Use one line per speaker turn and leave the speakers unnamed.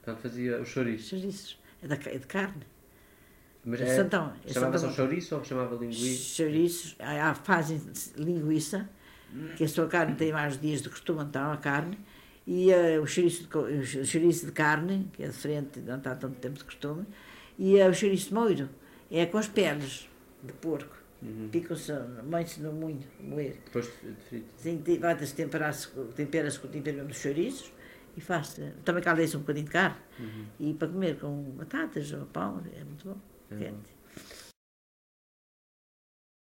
Portanto, fazia os chouriços.
Chouriços. É de carne.
Mas
Chamava
só chouriço ou chamava linguiça?
Chouriços. Fazem linguiça, que a sua carne tem mais dias de costume, então a carne. E o chouriço de carne, que é diferente, não está tanto tempo de costume. E o chouriço de moiro é com as peles de porco. Picam-se, põe-se no moinho, moer.
Depois de frito.
Sim, vai-se tempera-se com o tempero dos chouriços e faz. Também caldeia-se um bocadinho de carne. E para comer com batatas ou pão, é muito bom. Quente.